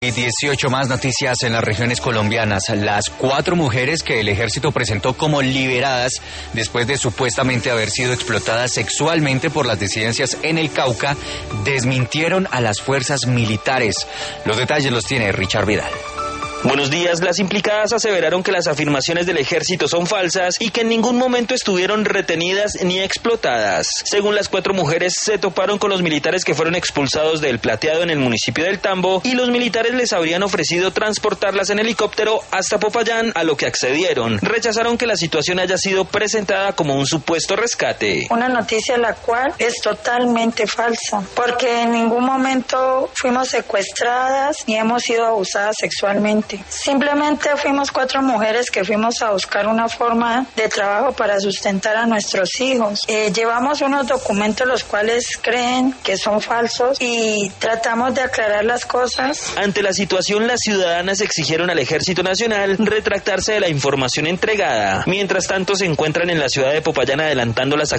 Y 18 más noticias en las regiones colombianas. Las 4 mujeres que el ejército presentó como liberadas después de supuestamente haber sido explotadas sexualmente por las disidencias en el Cauca, desmintieron a las fuerzas militares. Los detalles los tiene Richard Vidal. Buenos días. Las implicadas aseveraron que las afirmaciones del ejército son falsas y que en ningún momento estuvieron retenidas ni explotadas. Según las 4 mujeres, se toparon con los militares que fueron expulsados del Plateado en el municipio del Tambo y los militares les habrían ofrecido transportarlas en helicóptero hasta Popayán, a lo que accedieron. Rechazaron que la situación haya sido presentada como un supuesto rescate. Una noticia la cual es totalmente falsa, porque en ningún momento fuimos secuestradas ni hemos sido abusadas sexualmente. Simplemente fuimos 4 mujeres que fuimos a buscar una forma de trabajo para sustentar a nuestros hijos. Llevamos unos documentos los cuales creen que son falsos y tratamos de aclarar las cosas. Ante la situación, las ciudadanas exigieron al Ejército Nacional retractarse de la información entregada. Mientras tanto, se encuentran en la ciudad de Popayán adelantando las